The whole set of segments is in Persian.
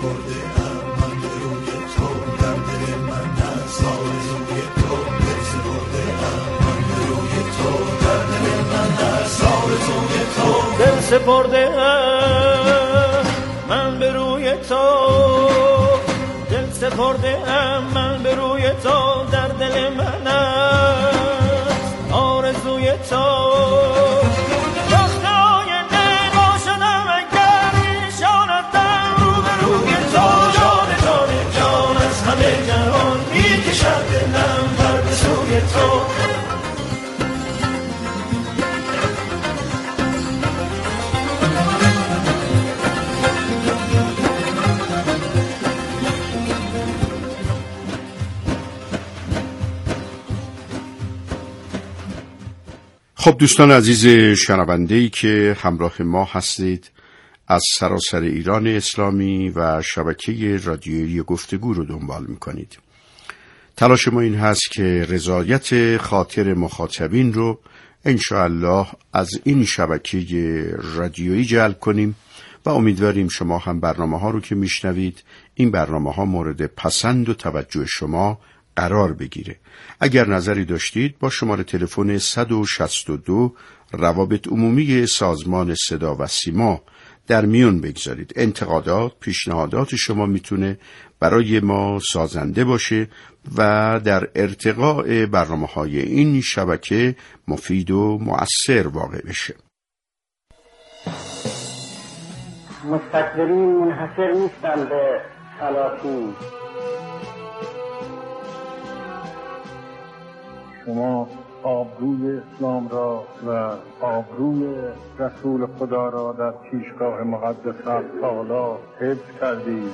دل سپرده من به روی تو، دل سپرده من به روی تو، در دل من است آرزوی تو. وقت آینده با شدم اگر نشانتم رو به روی تو، جان جان جان از همه جهان میکشد دلم بر به سوی تو. خب دوستان عزیز شنونده‌ای که همراه ما هستید از سراسر ایران اسلامی و شبکه رادیویی گفتگو رو دنبال می‌کنید. تلاش ما این هست که رضایت خاطر مخاطبین رو انشاءالله از این شبکه رادیویی جلب کنیم و امیدواریم شما هم برنامه‌ها رو که میشنوید این برنامه‌ها مورد پسند و توجه شما قرار بگیره. اگر نظری داشتید با شماره تلفن 162 روابط عمومی سازمان صدا و سیما در میون بگذارید. انتقادات، پیشنهادات شما میتونه برای ما سازنده باشه و در ارتقاء برنامه‌های این شبکه مفید و مؤثر واقع بشه. مستکبرین منحصر نیستند به سلاطین. شما آبروی اسلام را و آبروی رسول خدا را در پیشگاه مقدس تعالی حفظ کردید.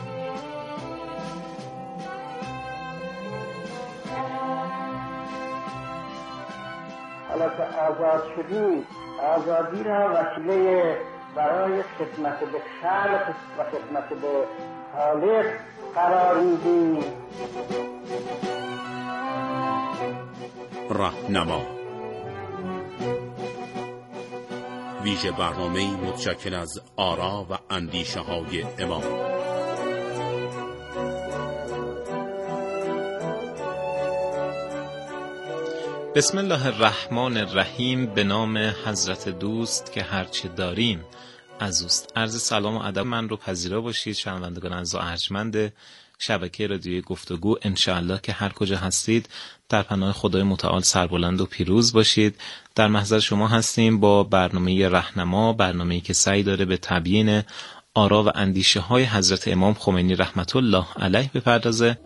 حالا که آزاد شدید، آزادی را وسیله برای خدمت به خلق و خدمت به خالق قرار میدید. راهنما، ویژه برنامه‌ای متشکل از آرا و اندیشه های امام. بسم الله الرحمن الرحیم. به نام حضرت دوست که هرچه داریم از اوست. عرض سلام و ادب من رو پذیرا باشید شنوندگان عزیز و ارجمند شبکه رادیویی گفتگو. انشاءالله که هر کجا هستید در پناه خدای متعال سربلند و پیروز باشید. در محضر شما هستیم با برنامه راهنما، برنامه‌ای که سعی داره به تبیین آرا و اندیشه های حضرت امام خمینی رحمت الله علیه بپردازه.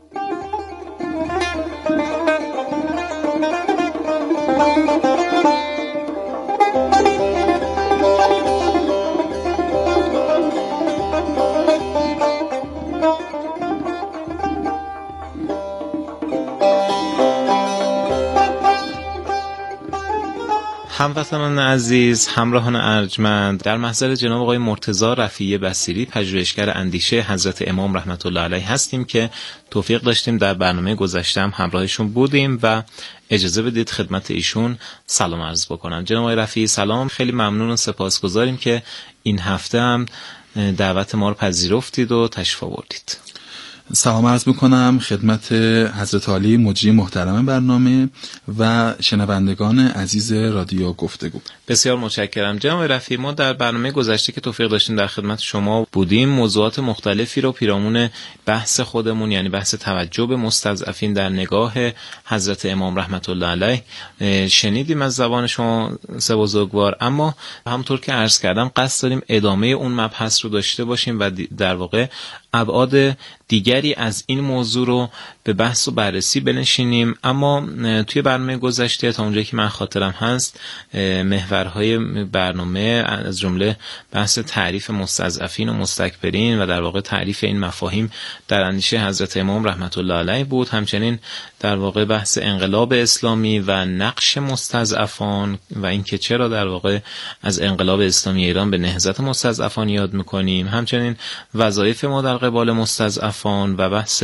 هموطنان عزیز، همراهان ارجمند، در محضر جناب آقای مرتضی رفیعی بصیری، پژوهشگر اندیشه حضرت امام رحمت الله علیه هستیم که توفیق داشتیم در برنامه گذشته هم همراهشون بودیم و اجازه بدید خدمت ایشون سلام عرض بکنم. جناب آقای رفیعی سلام، خیلی ممنون و سپاسگزاریم که این هفته هم دعوت ما رو پذیرفتید و تشریف آوردید. سلام عرض میکنم خدمت حضرت عالی مجری محترم برنامه و شنوندگان عزیز رادیو گفتگو. بسیار متشکرم. جناب رفیعی، ما در برنامه گذشته که توفیق داشتیم در خدمت شما بودیم موضوعات مختلفی رو پیرامون بحث خودمون، یعنی بحث توجه به مستضعفین در نگاه حضرت امام رحمت الله علیه شنیدیم از زبان شما سه بزرگوار، اما همونطور که عرض کردم قصد داریم ادامه اون مبحث رو داشته باشیم و در واقع ابعاد دیگری از این موضوع رو به بحث و بررسی بنشینیم. اما توی برنامه گذشته تا اونجایی که من خاطرم هست محورهای برنامه از جمله بحث تعریف مستضعفین و مستکبرین و در واقع تعریف این مفاهیم در اندیشه حضرت امام رحمت الله علیه بود. همچنین در واقع بحث انقلاب اسلامی و نقش مستضعفان و اینکه چرا در واقع از انقلاب اسلامی ایران به نهضت مستضعفان یاد میکنیم، همچنین وظایف ما در در قبال مستضعفان و بحث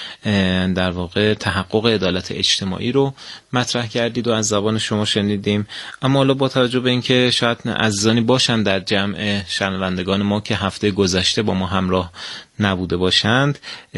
در واقع تحقق عدالت اجتماعی رو مطرح کردید و از زبان شما شنیدیم. اما حالا با توجه به اینکه شاید عزیزانی باشن در جمع شنوندگان ما که هفته گذشته با ما همراه نبوده باشند،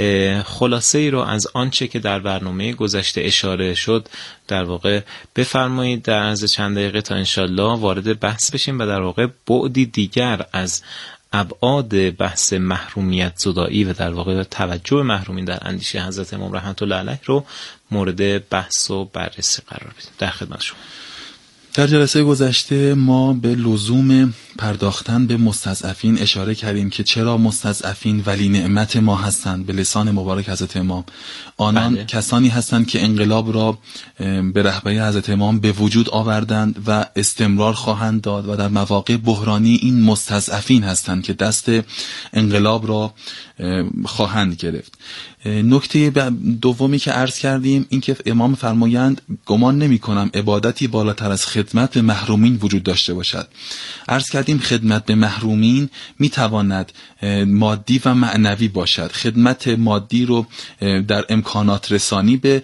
خلاصه ای رو از آنچه که در برنامه گذشته اشاره شد در واقع بفرمایید در عرض چند دقیقه تا انشالله وارد بحث بشیم و در واقع بعدی دیگر از ابعاد بحث محرومیت زدایی و در واقع توجه محرومین در اندیشه حضرت امام رحمت الله علیه رو مورد بحث و بررسی قرار بدیم. در خدمت شما. در جلسه گذشته ما به لزوم پرداختن به مستضعفین اشاره کردیم که چرا مستضعفین ولی نعمت ما هستند به لسان مبارک حضرت امام. آنان کسانی هستند که انقلاب را به رهبری حضرت امام به وجود آوردند و استمرار خواهند داد و در مواقع بحرانی این مستضعفین هستند که دست انقلاب را خواهند گرفت. نکته دومی که عرض کردیم این که امام فرمایند گمان نمی کنم عبادتی بالاتر از خدمت به محرومین وجود داشته باشد. عرض کردیم خدمت به محرومین می تواند مادی و معنوی باشد. خدمت مادی رو در امکانات رسانی به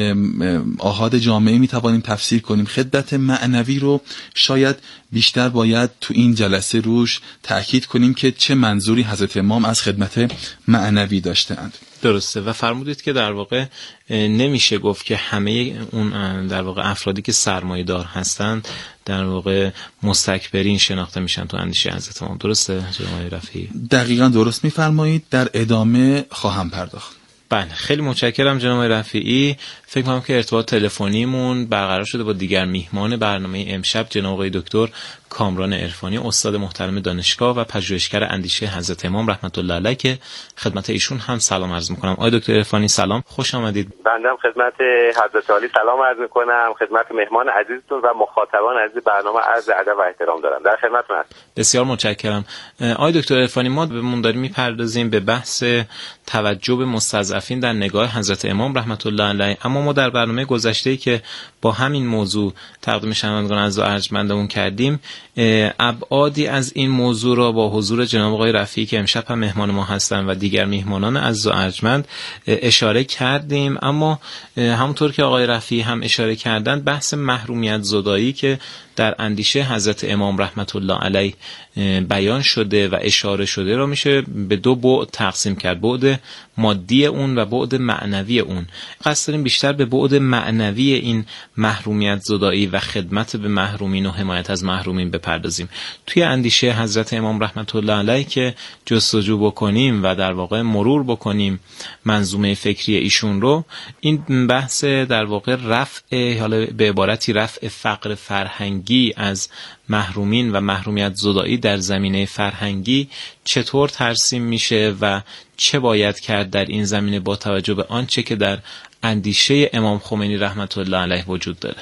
آحاد جامعه می توانیم تفسیر کنیم. خدمت معنوی رو شاید بیشتر باید تو این جلسه روش تأکید کنیم که چه منظوری حضرت امام از خدمت معنوی داشتند. درسته و فرمودید که در واقع نمیشه گفت که همه اون در واقع افرادی که سرمایه‌دار هستند در واقع مستکبرین شناخته میشن تو اندیشه حضرت امام. درسته جناب رفیعی؟ دقیقاً درست میفرمایید. در ادامه خواهم پرداخت. بله خیلی متشکرم جناب رفیعی. فکر کنم که ارتباط تلفنیمون برقرار شده با دیگر میهمان برنامه امشب جناب آقای دکتر کامران عرفانی، استاد محترم دانشگاه و پژوهشگر اندیشه حضرت امام رحمت الله علیه که خدمت ایشون هم سلام عرض میکنم. آقای دکتر عرفانی سلام، خوش آمدید. بنده خدمت حضرت عالی سلام عرض میکنم، خدمت مهمان عزیزتون و مخاطبان عزیز برنامه عرض ادب و احترام دارم. در خدمتتون هستم. بسیار متشکرم. آقای دکتر عرفانی ما بهمون داریم میپردازیم به بحث توجه به مستضعفین در نگاه حضرت امام رحمت الله علیه، اما ما در برنامه گذشته‌ای که با همین موضوع تقدیم شنوندگان عزیز و ارجمندمون کردیم ابعادی از این موضوع را با حضور جناب آقای رفیعی که امشب هم مهمان ما هستند و دیگر میهمانان عزیز و ارجمند اشاره کردیم. اما همونطور که آقای رفیعی هم اشاره کردند بحث محرومیت زدایی که در اندیشه حضرت امام رحمت الله علیه بیان شده و اشاره شده را میشه به دو بعد تقسیم کرد، بعد مادی اون و بعد معنوی اون. قصد داریم بیشتر به بعد معنوی این محرومیت زدایی و خدمت به محرومین و حمایت از محرومین بپردازیم. توی اندیشه حضرت امام رحمت الله علیه که جستجو بکنیم و در واقع مرور بکنیم منظومه فکری ایشون رو، این بحث در واقع رفع، حالا به عبارتی رفع فقر فرهنگی از محرومین و محرومیت زدایی در زمینه فرهنگی چطور ترسیم میشه و چه باید کرد در این زمینه با توجه به آنچه که در اندیشه امام خمینی رحمت الله علیه وجود داره.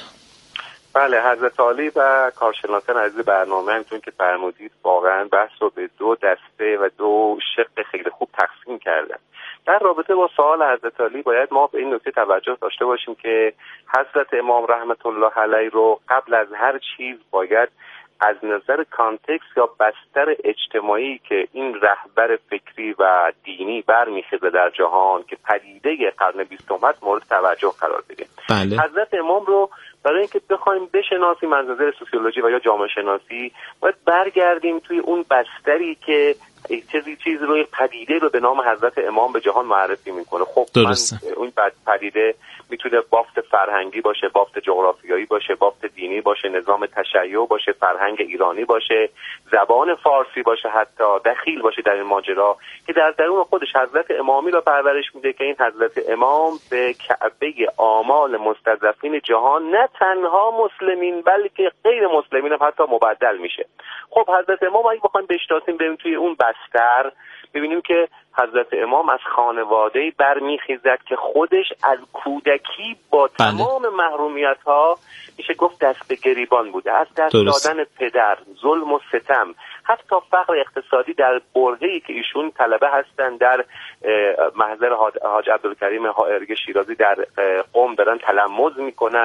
بله، حضرت عالی و کارشناسان عزیز برنامه همونطور که فرمودید واقعا بحث رو به دو دسته و دو شق خیلی خوب تقسیم کردن. در رابطه با سوال حضرت علی باید ما به این نکته توجه داشته باشیم که حضرت امام رحمت الله علیه رو قبل از هر چیز باید از نظر کانتکست یا بستر اجتماعی که این رهبر فکری و دینی برمیخیزه در جهان که پدیده قرن 20 مورد توجه قرار بدیم. بله. حضرت امام رو برای اینکه بخوایم بشناسیم از نظر سوسیولوژی و یا جامعه شناسی باید برگردیم توی اون بستری که چیزی روی پدیده رو به نام حضرت امام به جهان معرفی میکنه. خب درسته. اون پدیده میتونه بافت فرهنگی باشه، بافت جغرافیایی باشه، بافت دینی باشه، نظام تشیع باشه، فرهنگ ایرانی باشه، زبان فارسی باشه، حتی دخیل باشه در این ماجرا که در درون خودش حضرت امامی را پرورش میده که این حضرت امام به کعبه آمال مستضعفین جهان نه تنها مسلمین بلکه غیر مسلمین هم حتی مبدل میشه. خب حضرت امام اگه بخوایم بشناسیم بریم توی اون بستر ببینیم که حضرت امام از خانواده‌ای برمیخیزد که خودش از کودکی با تمام محرومیت‌ها میشه گفت دست به گریبان بوده، از دست دادن پدر، ظلم و ستم، حتی فقر اقتصادی در برهه‌ای که ایشون طلبه هستن در محضر حاج عبدالکریم حائری شیرازی در قم دارن تلمذ میکنن،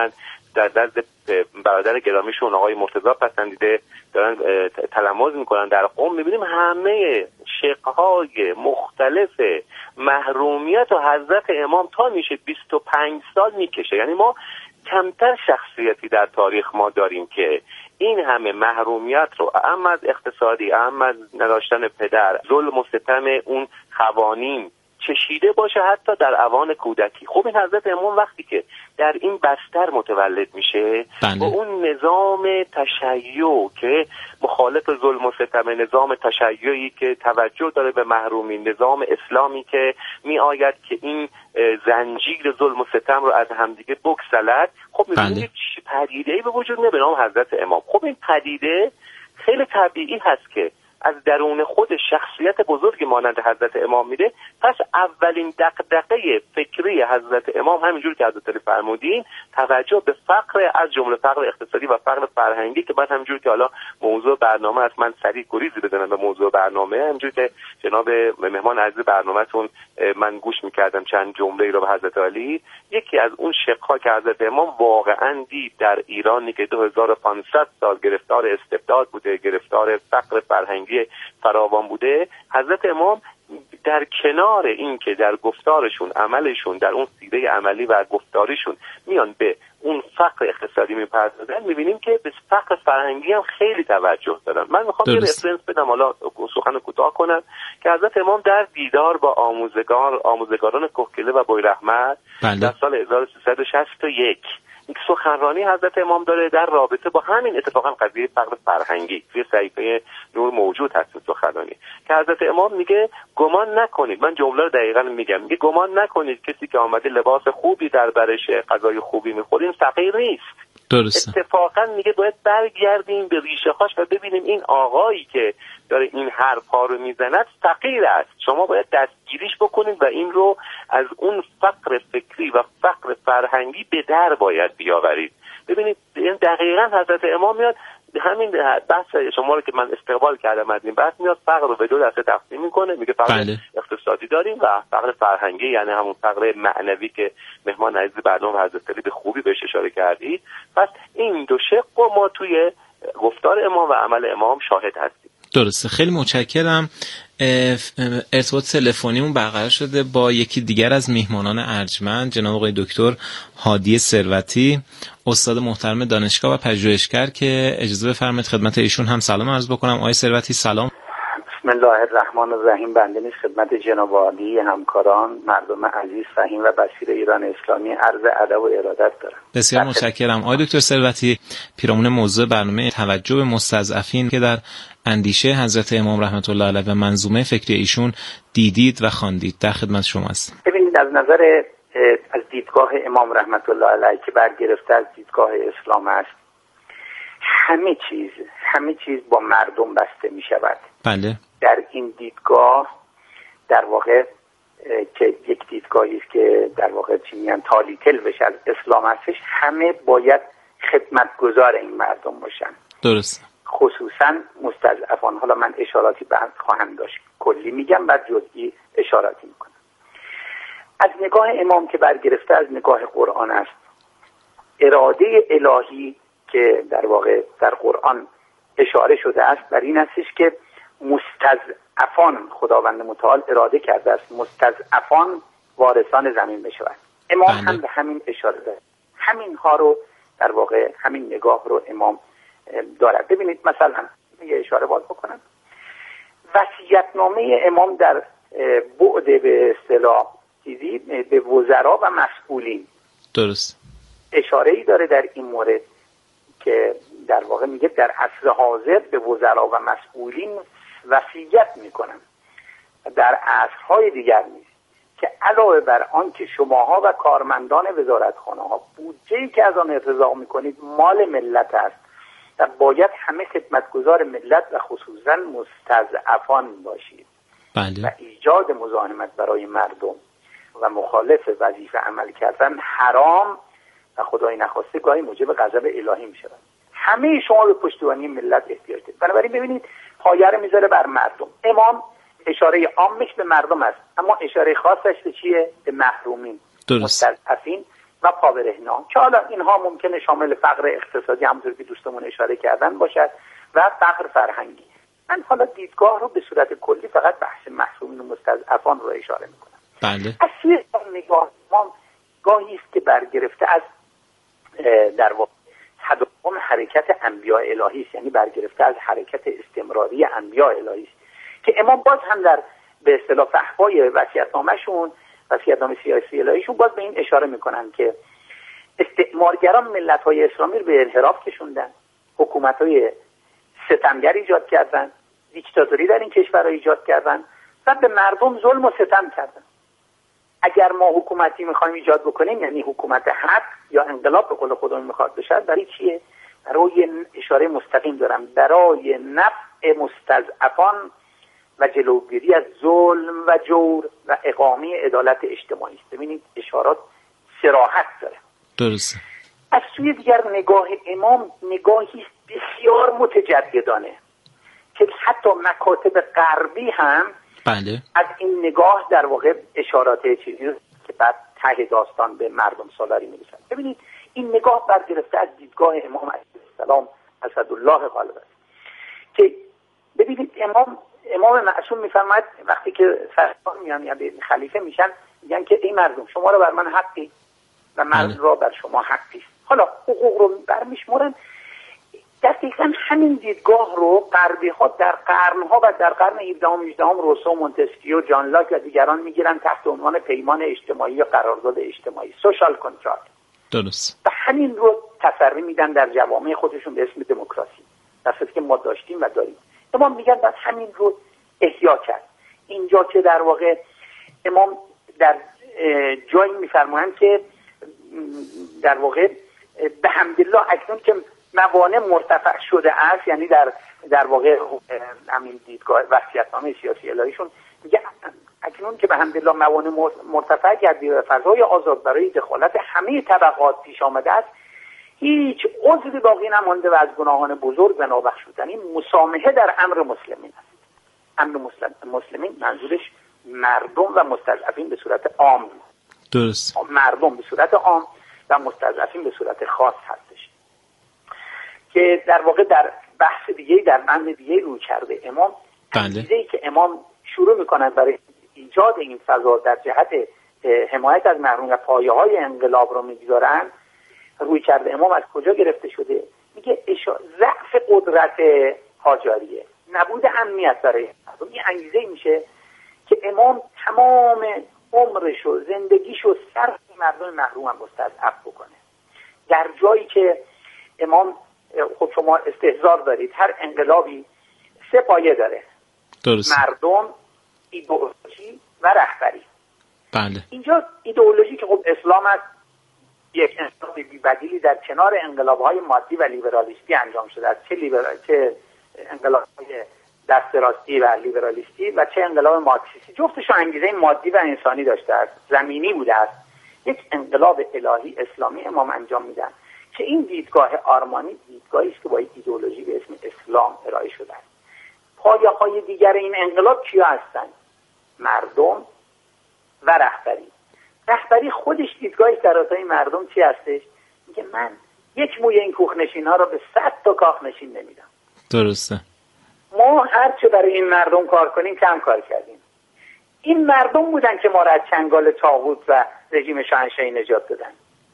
در نزد برادر گرامیشون آقای مرتضی پسندیده دارن تلمذ میکنن در قم، میبینیم همه شقهای مختلف محرومیت و حضرت امام تا میشه 25 سال میکشه. یعنی ما کمتر شخصیتی در تاریخ ما داریم که این همه محرومیت رو اهم از اقتصادی، اهم از نداشتن پدر، ظلم و ستم اون قوانین چشیده باشه حتی در اوان کودکی. خب این حضرت امام وقتی که در این بستر متولد میشه با اون نظام تشیع که مخالف ظلم و ستم، نظام تشیعی که توجه داره به محرومین، نظام اسلامی که می آید که این زنجیر ظلم و ستم رو از همدیگه بگسلد، خب میبینید پدیده‌ای به وجود میاد به نام حضرت امام. خب این پدیده خیلی طبیعی هست که از درون خود شخصیت بزرگی مانند حضرت امام میده. پس اولین دغدغه فکری حضرت امام همینجور که حضرت علی فرمودین توجه به فقر، از جمله فقر اقتصادی و فقر فرهنگی، که بعد همینجور که حالا موضوع برنامه است من سریع گریزی بزنم به موضوع برنامه. همینجور که جناب مهمان عزیز برنامه‌تون من گوش میکردم چند جمله رو به حضرت علی، یکی از اون شق‌ها که حضرت امام واقعا دید در ایرانی که 2500 سال گرفتار استبداد بوده، گرفتار فقر فرهنگی فراوان بوده، حضرت امام در کنار این که در گفتارشون، عملشون، در اون سیره عملی و گفتاریشون میان به اون فقر اقتصادی میپردازن، میبینیم که به فقر فرهنگی هم خیلی توجه دارن. من میخوام یه رفرنس بدم، حالا سخن کوتاه کنم، که حضرت امام در دیدار با آموزگاران کهگله و بویراحمد در سال 1361 یک سخنرانی حضرت امام داره در رابطه با همین اتفاقا قضیه فقر فرهنگی. توی صحیفه نور موجود هست این سخنرانی که حضرت امام میگه گمان نکنید، من جمله رو دقیقاً میگم، گمان نکنید کسی که آمده لباس خوبی در برش، غذای خوبی میخوره این فقیر نیست. درسته. اتفاقا میگه باید برگردیم به ریشه هاش و ببینیم این آقایی که داره این حرفا رو میزند فقیر است. شما باید دستگیریش بکنید و این رو از اون فقر فکری و فقر فرهنگی به در باید بیاورید. ببینید دقیقاً حضرت امام میاد همین بحث شما رو که من استقبال کردم از این بحث، میاد فقر رو به دو دسته تقسیم میکنه، میگه فقر اقتصادی داریم و فقر فرهنگی، یعنی همون فقر معنوی که مهمان عزیز برنامه حضرت علی به خوبی بهش اشاره کردید. پس این دو شق ما توی گفتار امام و عمل امام شاهد هستیم. درسته، خیلی متشکرم. ارتباط تلفنیمون برقرار شده با یکی دیگر از میهمانان ارجمند، جناب آقای دکتر هادی ثروتی، استاد محترم دانشگاه و پژوهشگر، که اجازه بفرمایید خدمت ایشون هم سلام عرض بکنم. آقای ثروتی سلام. بسم الله الرحمن الرحیم. بنده نیز خدمت جناب عالی، همکاران، مردم عزیز، فهیم و بصیر ایران اسلامی عرض ادب و ارادت دارم. بسیار متشکرم. آقای دکتر ثروتی، پیرامون موضوع برنامه توجه به مستضعفین که در اندیشه حضرت امام رحمت الله علیه و منظومه فکری ایشون دیدید و خواندید، در خدمت شما است. ببینید از نظر از دیدگاه امام رحمت الله علیه که برگرفته از دیدگاه اسلام است، همه چیز با مردم بسته می شود. بله. در این دیدگاه در واقع که یک دیدگاهی است که در واقع چی میگن تالیتل بشه از اسلام هستش، همه باید خدمتگزار این مردم باشن. درست. خصوصا مستضعفان. حالا من اشاراتی بعد خواهم داشت، کلی میگم بعد جزئی اشاراتی میکنم. از نگاه امام که برگرفته از نگاه قرآن است، اراده الهی که در واقع در قرآن اشاره شده است بر این استش که مستضعفان، خداوند متعال اراده کرده است مستضعفان وارثان زمین بشوند. امام هم به همین اشاره داره. همین ها رو در واقع همین نگاه رو امام دارد. ببینید مثلا یه اشاره باز بکنم، وصیت‌نامه امام در بعد به اصطلاح چیزی به وزرا و مسئولین درست اشاره ای داره در این مورد که در واقع میگه در عصر حاضر به وزرا و مسئولین وصیت میکنن، در عصرهای دیگر نیست که علاوه بر آن که شماها و کارمندان وزارتخانه ها بودجه‌ای که از آن ارتضاع میکنید مال ملت است و باید همه خدمتگزار ملت و خصوصا مستضعفان باشید. بله. و ایجاد مزاحمت برای مردم و مخالف وظیفه عمل کردن حرام و خدای نخواسته گاهی موجب غضب الهی می شود. همه شما به پشتیبانی ملت احتیاج دارید. بنابراین ببینید پایه رو میذاره بر مردم. امام اشاره عامش به مردم است، اما اشاره خاصش به چیه؟ به محرومین، مستضعفین و پابرهنا، که حالا اینها ممکنه شامل فقر اقتصادی همونطور که دوستمون اشاره کردن باشد و فقر فرهنگی. من حالا دیدگاه رو به صورت کلی فقط بحث محرومین و مستضعفان رو اشاره میکنم. بله. از سوی نگاه ما گاهی است که برگرفته از در واقع تداوم حرکت انبیاء الهی است، یعنی برگرفته از حرکت استمراری انبیاء الهی است که امام باز هم در به اصطلاح فحوای وصیت‌نامه‌شون، وصیت‌نامه سیاسی الهیشون، باز به این اشاره میکنن که استعمارگران ملت‌های اسلامی رو به انحراف کشوندن، حکومت‌های ستمگر ایجاد کردن، دیکتاتوری در این کشورها ایجاد کردن و به مردم ظلم و ستم کردن. اگر ما حکومتی میخوایم ایجاد بکنیم، یعنی حکومت حق یا انقلاب به قول خودمون میخواد بشه، برای چیه؟ برای اشاره مستقیم دارم، برای نفع مستضعفان و جلوگیری از ظلم و جور و اقامه عدالت اجتماعی است. ببینید اشارات صراحت داره. درسته. از سوی دیگر نگاه امام نگاهی بسیار متجددانه که حتی مکاتب غربی هم بله. از این نگاه در واقع اشارات چیزی که بعد ته داستان به مردم سالاری می‌رسن. ببینید این نگاه برگرفته از دیدگاه امام علیه السلام اسدالله غالب است که ببینید امام معصوم میفرماید وقتی که فرمان میان یا به خلیفه میشن، میگن که ای مردم شما را بر من حقی و من را بر شما حقی. حالا حقوق رو برمیشمرن. دقیقاً همین دیدگاه رو غربی ها در قرنها و در قرن 17 و 18 روسو، مونتسکیو و جان لاک و دیگران میگیرن تحت عنوان پیمان اجتماعی یا قرارداد اجتماعی، سوشال کنترکت. درست. و همین رو تسری میدن در جوامع خودشون به اسم دموکراسی، درسته که ما داشتیم و داریم. امام میگن بعد همین رو احیا کرد. اینجا که در واقع امام در جایی میفرمایند که در واقع به حمدالله اکنون که موانع مرتفع شده است، یعنی در واقع همین دیدگاه وصیت‌نامه سیاسی الهیشون میگه اکنون که به حمدالله موانع مرتفع گردیده و فضای آزاد برای دخالت همه طبقات پیش آمده است، هیچ عذری باقی نمانده و از گناهان بزرگ و نابخشودنی مسامحه در امر مسلمین است. امر مسلمین منظورش مردم و مستضعفین به صورت عام. درست. مردم به صورت عام و مستضعفین به صورت خاص هستش که در واقع در بحث دیگه، در بند دیگه روی کرده امام. چیزی که امام شروع میکنند برای ایجاد این فضا در جهت حمایت از محروم و پایه‌های انقلاب رو میگذارن. روی کرده امام از کجا گرفته شده؟ میگه ضعف قدرت قاجاریه، نبود امنیت برای مردم. این انگیزه میشه که امام تمام عمرش و زندگیش رو صرف مردم محروم و مستضعف بکنه. در جایی که امام، خود شما استحضار دارید، هر انقلابی 3 پایه داره. درست. مردم، ایدئولوژی و رهبری. بله. اینجا ایدئولوژی که خب اسلام است، یک انقلاب بی‌بدیلی در کنار انقلاب‌های مادی و لیبرالیستی انجام شده است، چه انقلاب‌های دست راستی و لیبرالیستی و چه انقلاب مارکسیستی. جفتشون انگیزه مادی و انسانی داشته است، زمینی بوده است. یک انقلاب الهی اسلامی امام انجام میدن که این دیدگاه آرمانی دیدگاهی است که با ایدئولوژی به اسم اسلام ارائه شده است. پایه‌های دیگر این انقلاب کیا هستند؟ مردم و رهبری خودش دیدگاهی در رابطه مردم چی هستش؟ میگه من یک موی این کوخنشین‌ها را به 100 تا کاخنشین نمیدم. درسته. ما هر چه برای این مردم کار کنیم کم کار کردیم. این مردم بودن که ما را از چنگال طاغوت و رژیم شاهنشاهی نجات دادن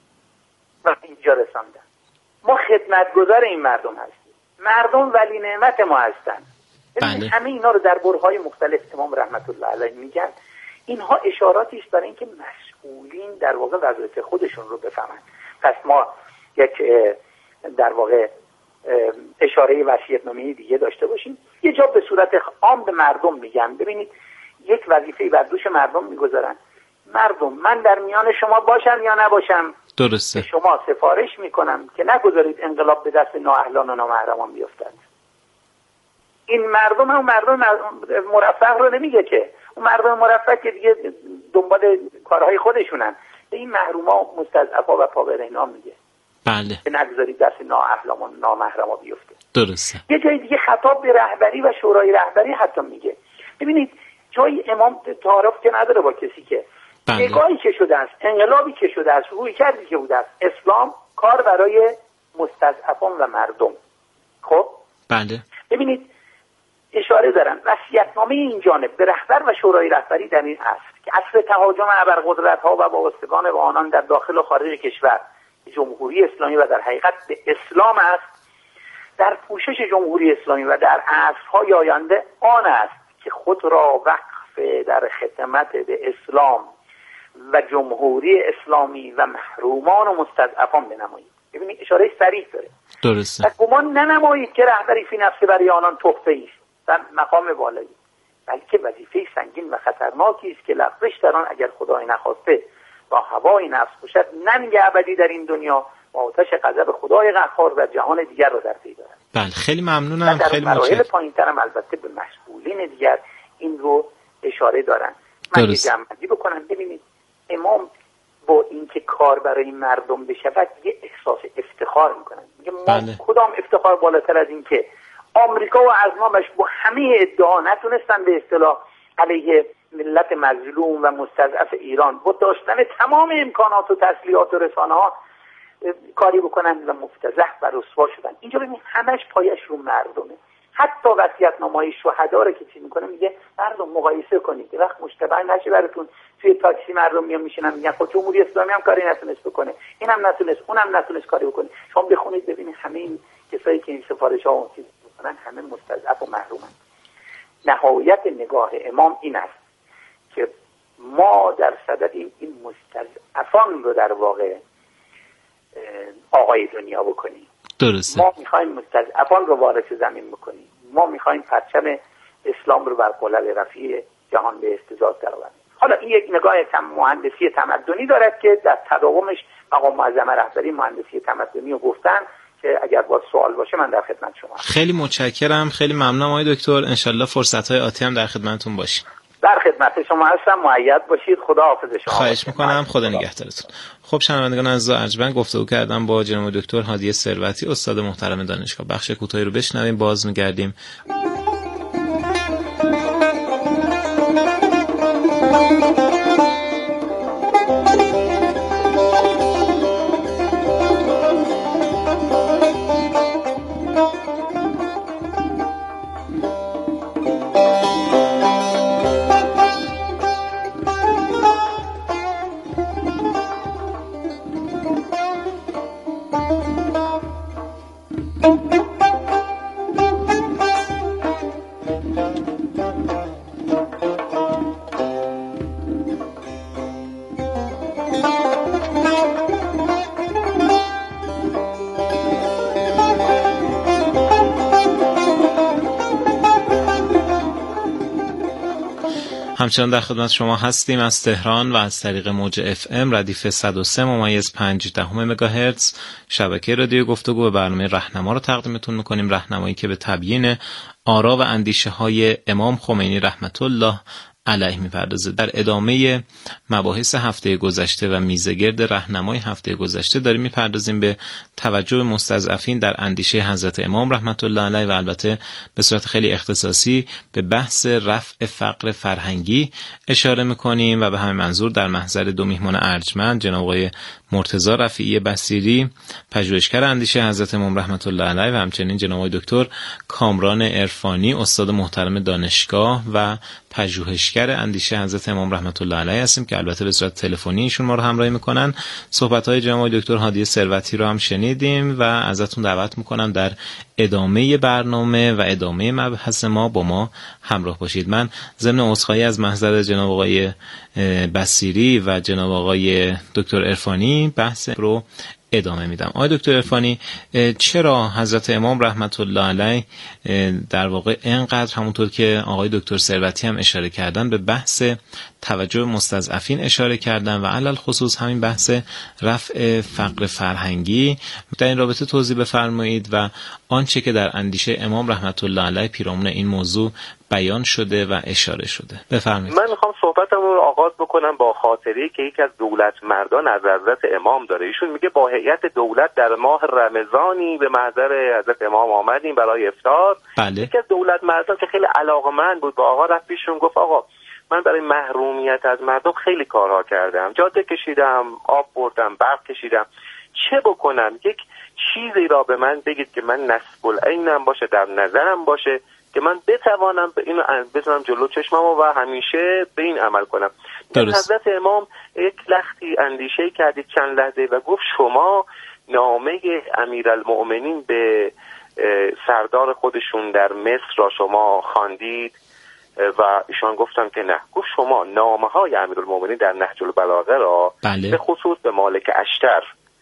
و اینجا رساندن. ما خدمتگزار این مردم هستیم. مردم ولی نعمت ما هستن. بله. همه اینا رو در برهه‌های مختلف امام رحمت الله علیه میگن. اینها اشاراتی است برای اینکه مسئولین در واقع وظیفه خودشون رو بفهمن. پس ما یک در واقع اشاره وصیت‌نامه دیگه داشته باشیم. یه جا به صورت عام به مردم میگن ببینید یک وظیفه بر دوش مردم میگذارن. مردم، من در میان شما باشم یا نباشم، درسته، شما سفارش میکنم که نگذارید انقلاب به دست نااهلان و نامحرمان بیفتد. این مردم هم مردم مرفه رو نمیگه که، اون مردم مرفه که دیگه دنبال کارهای خودشونن. به این محروما، مستضعفا و پابرهنا میگه بله، که نگذارید دست نااهلان و نامحرما بیفته. درسته. یه جای دیگه خطاب به رهبری و شورای رهبری حتی میگه. ببینید جای امام تعارف که نداره با کسی که نگاهی که شده است، انقلابی که شده است، روی کردی که بوده است، اسلام کار برای مستضعفان و مردم. خب بله ببینید اشاره دارن وصیت‌نامه این جانب به رهبر و شورای رهبری در این عصر که عصر تهاجم ابرقدرت‌ها و وابستگان به آنان در داخل و خارج کشور جمهوری اسلامی و در حقیقت به اسلام است، در پوشش جمهوری اسلامی و در عصرهای آینده آن است که خود را وقف در خدمت به اسلام و جمهوری اسلامی و محرومان و مستضعفان بنمایید. ببینید اشاره صریح داره. درسته. و گمان ننمایید که رهبری فی نفسه برای آنان تحفه است در مقام والایی، بلکه وظیفه سنگین و خطرناکی است که لغزش در آن اگر خدای نخواسته با هوای نفس باشد ننگ ابدی در این دنیا و آتش غضب خدای قهار در جهان دیگر را در پی دارد. بله خیلی ممنونم. خیلی مراحل پایین‌ترم البته به مسئولین دیگر این رو اشاره دارن. من یه جمع‌بندی بکنم. ببینید امام با اینکه کار برای مردم بشود یه احساس افتخار میکنن. میگه ما کدام افتخار بالاتر از این که آمریکا و اعضامش با همه ادعا نتونستن به اصطلاح علیه ملت مظلوم و مستضعف ایران با داشتن تمام امکانات و تسلیحات و رسانه‌ها کاری بکنن و مفتضح و رسوا شدن. اینجا ببینید همش پایش رو مردمه. حتی وصیت‌نامه‌های شهدا رو که چی میکنه میگه مردم مقایسه کنید که وقت مشتبه نشه براتون توی تاکسی مردم میشینن میگن خب جمهوری اسلامی هم کاری نتونست بکنه، اینم نتونست، اونم نتونست کاری بکنه. شما بخونید ببینید همه این کسایی که این سفارش‌ها میکنن همه مستضعف و محرومن. نهایت نگاه امام این است که ما در صدد این مستضعفان رو در واقع آقای دنیا بکنیم. درسته. ما میخوایم مستضعفان رو وارث زمین بکنیم. ما میخوایم پرچم اسلام رو بر قلل رفیع جهان به اهتزاز درآوریم. حالا این یک نگاه مهندسی تمدنی دارد که در تداومش مقام معظم رهبری مهندسی تمدنی رو گفتن که اگر با سوال باشه من در خدمت شما. خیلی متشکرم، خیلی ممنونم آقای دکتر. انشالله فرصت‌های آتی هم در خدمتتون باشیم. در خدمت شما هستم، مؤید باشید. خدا حافظ شما. خواهش میکنم، خدا نگهدارتون. خب شنوندگان عزیز، ارجمند گفتگو کردم با جناب دکتر هادی ثروتی، استاد محترم دانشگاه. بخش کوتاهی رو بشنویم، باز میگردیم. همچنان در خدمت شما هستیم از تهران و از طریق موج FM ردیف 103.5 مگاهرتز شبکه رادیو گفتگو به برنامه راهنما رو تقدیمتون میکنیم. راهنمایی که به تبیین آرا و اندیشه های امام خمینی رحمت الله علیه میپردازه. در ادامه مباحث هفته گذشته و میزگرد راهنمای هفته گذشته داریم میپردازیم به توجه مستضعفین در اندیشه حضرت امام رحمت الله علیه و البته به صورت خیلی اختصاصی به بحث رفع فقر فرهنگی اشاره میکنیم و به همین منظور در محضر دو میهمان ارجمند جناب آقای مرتضی رفیعی بصیری پژوهشگر اندیشه حضرت امام رحمت الله علیه و همچنین جناب آقای دکتر کامران عرفانی استاد محترم دانشگاه و پژوهشگر اندیشه حضرت امام رحمت الله علیه هستیم که البته به صورت تلفنی ایشون ما رو همراهی میکنن. صحبت‌های جناب دکتر هادی ثروتی رو هم شنیدیم و ازتون دعوت میکنم در ادامه برنامه و ادامه مبحث ما با ما همراه باشید. من ضمن عذرخواهی از محضر جناب آقای بصیری و جناب آقای دکتر عرفانی بحث رو ادامه میدم. آقای دکتر عرفانی، چرا حضرت امام رحمت الله علیه در واقع اینقدر همونطور که آقای دکتر ثروتی هم اشاره کردن به بحث توجه مستضعفین اشاره کردن و علل خصوص همین بحث رفع فقر فرهنگی، در این رابطه توضیح بفرمایید و آنچه که در اندیشه امام رحمت الله علیه پیرامون این موضوع بیان شده و اشاره شده. بفرمایید. من میخوام صحبتم رو آغاز بکنم با خاطری که یکی از دولت مردان از حضرت امام داره. ایشون میگه با هیئت دولت در ماه رمضانی به محضر حضرت امام آمدیم برای افطار. بله. یکی از دولت مردان که خیلی علاقمند بود با آقا رفت پیشون گفت آقا من برای محرومیت از مردم خیلی کارها کردم، جاده کشیدم، آب بردم، برق کشیدم. چه بکنم؟ یک چیزی را به من بگید که من نصب العینم باشه، در نظرم باشه، که من بتوانم به اینو بزنم جلو چشمم و همیشه به این عمل کنم. حضرت امام یک لحظی اندیشه کردید، چند لحظه، و گفت شما نامه امیرالمؤمنین به سردار خودشون در مصر را شما خواندید؟ و ایشان گفتن که نه. گفت شما نامه های امیرالمؤمنین در نهج البلاغه را به خصوص به مالک اشتر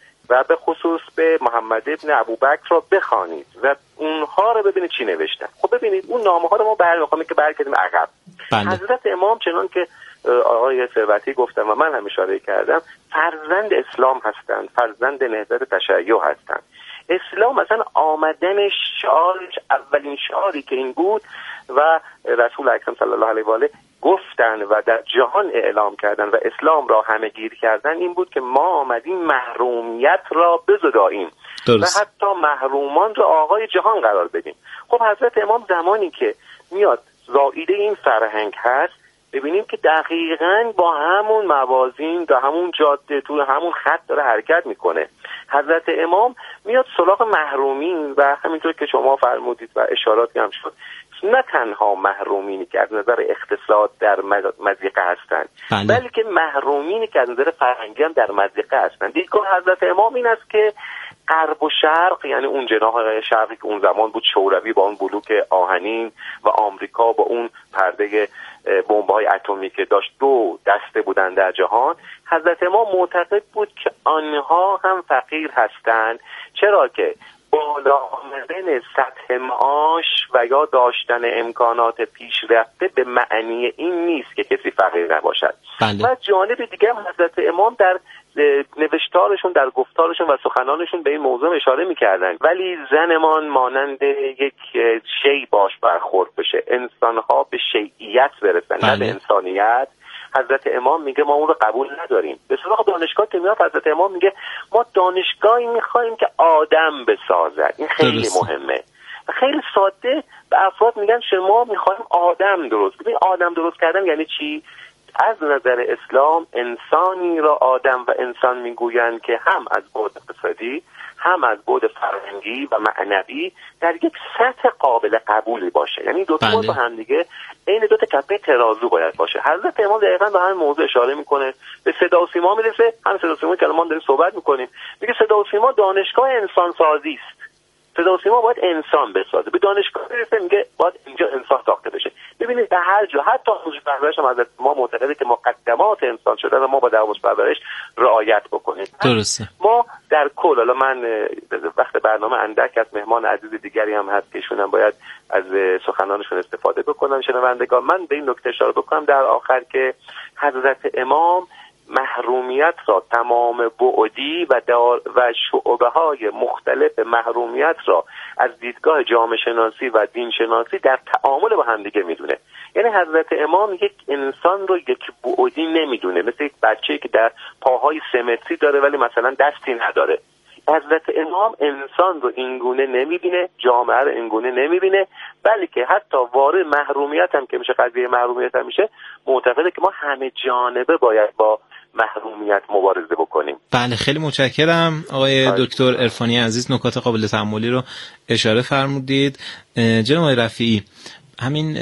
و به خصوص به محمد ابن ابوبکر را بخوانید و اونها رو ببینید چی نوشتن. خب ببینید اون نامه ها رو ما برمی‌خوایم که برگردیم عقب. حضرت امام چنان که آقای ثروتی گفتن و من هم اشاره کردم، فرزند اسلام هستند، فرزند نهضت تشیع هستند. اسلام مثلا آمدن شعارش، اولین شعاری که این بود و رسول اکرم صلی الله علیه و آله گفتن و در جهان اعلام کردن و اسلام را همه گیر کردن، این بود که ما آمدیم محرومیت را بزداییم و حتی محرومان را آقای جهان قرار بدیم. خب حضرت امام زمانی که میاد زائیده این فرهنگ هست، ببینیم که دقیقاً با همون موازین در همون جاده تو همون خط داره حرکت میکنه. حضرت امام میاد سراغ محرومین و همینطور که شما فرمودید و اشاراتی هم شد، نه تنها محرومینی که از نظر اقتصاد در مضیقه هستند، بلکه محرومینی که از نظر فرهنگی هم در مضیقه هستند. دیدگاه حضرت امام این است که غرب و شرق، یعنی اون جناح شرقی که اون زمان بود شوروی با اون بلوک آهنین و آمریکا با اون پرده بمب‌های اتمی که داشت، دو دسته بودن در جهان. حضرت امام معتقد بود که آنها هم فقیر هستند، چرا که بالا آمدن سطح معاش و یا داشتن امکانات پیشرفته به معنی این نیست که کسی فقیر نباشد. و جانب دیگه هم حضرت امام در نوشتارشون، در گفتارشون و سخنانشون به این موضوع اشاره می‌کردن، ولی زنمان مانند یک شی باش برخورد بشه، انسان‌ها به شیعیت برسن نه به انسانیت. حضرت امام میگه ما اون رو قبول نداریم. به سراغ دانشگاه که میاد، حضرت امام میگه ما دانشگاهی میخوایم که آدم بسازد. این خیلی مهمه و خیلی ساده به افراد میگن شما میخوایم آدم درست. ببین آدم درست کردن یعنی چی؟ از نظر اسلام انسانی را آدم و انسان میگویند که هم از بعد اقتصادی، هم از بعد فرهنگی و معنوی در یک سطح قابل قبولی باشه. یعنی دو تا با هم دیگه این دو تا کفه ترازو باید باشه. حضرت امام دقیقاً به همین موضوع اشاره میکنه. به صدا و سیما میرسه، هم صدا و سیما که الان داریم صحبت میکنیم، میگه صدا و سیما دانشگاه انسان سازی است. صدا و سیما باید انسان بسازه. به دانشگاه میرسه میگه باید اینجا انسان ساخته بشه. ببینید به هر جا، حتی آموزش پرورش هم حضرت ما معتقده که مقدمات انسان شدن و ما با آموزش پرورش رعایت بکنیم. درسته. ما در کل، حالا من وقت برنامه اندک از مهمان عزیز دیگری هم هست که ایشون هم باید از سخنانشون استفاده بکنن شنوندگان، من به این نکته اشاره بکنم در آخر که حضرت امام محرومیت را تمام بعدی و شعبه‌های مختلف محرومیت را از دیدگاه جامعه شناسی و دین شناسی در تعامل با هم دیگه میدونه. یعنی حضرت امام یک انسان رو یک بعدی نمیدونه، مثل یک بچه‌ای که در پاهای سمتری داره ولی مثلا دستی نداره. حضرت امام انسان رو اینگونه نمیبینه، جامعه رو اینگونه نمیبینه، بلکه حتی وارد محرومیت هم که میشه، قضیه محرومیت هم میشه، معتقده که ما همه جانبه باید با محرومیت مبارزه بکنیم. بله، خیلی متشکرم آقای دکتر عرفانی عزیز، نکات قابل تأملی رو اشاره فرمودید. جناب رفیعی، همین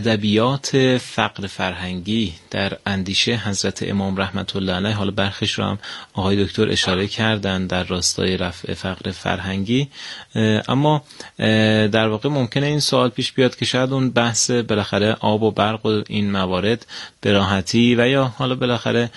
ادبیات فقر فرهنگی در اندیشه حضرت امام رحمت الله علیه، حالا برخیش رو هم آقای دکتر اشاره کردن در راستای رفع فقر فرهنگی، اما در واقع ممکنه این سوال پیش بیاد که شاید اون بحث بالاخره آب و برق و این موارد به راحتی و یا حالا بالاخره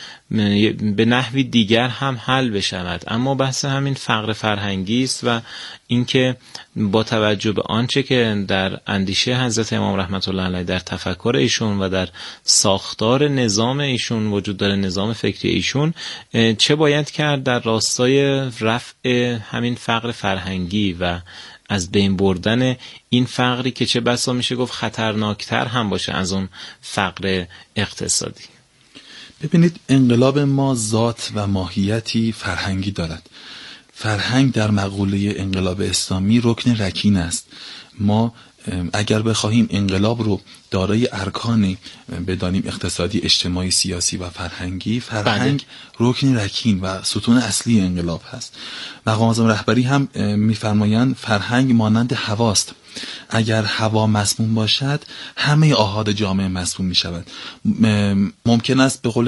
به نحوی دیگر هم حل بشود، اما بحث همین فقر فرهنگی است و اینکه با توجه به آنچه که در اندیشه حضرت امام رحمت الله علیه، در تفکر ایشون و در ساختار نظام ایشون وجود داره، نظام فکری ایشون، چه باید کرد در راستای رفع همین فقر فرهنگی و از بین بردن این فقری که چه بسا میشه گفت خطرناکتر هم باشه از اون فقر اقتصادی. ببینید، انقلاب ما ذات و ماهیتی فرهنگی دارد. فرهنگ در مقوله انقلاب اسلامی رکن رکین است. ما اگر بخواهیم انقلاب رو دارای ارکانی بدانیم، اقتصادی، اجتماعی، سیاسی و فرهنگی، فرهنگ رکن رکین و ستون اصلی انقلاب هست. مقام اعظم رهبری هم می‌فرمایند فرهنگ مانند هواست، اگر هوا مسموم باشد همه آحاد جامعه مسموم می‌شود. ممکن است به قول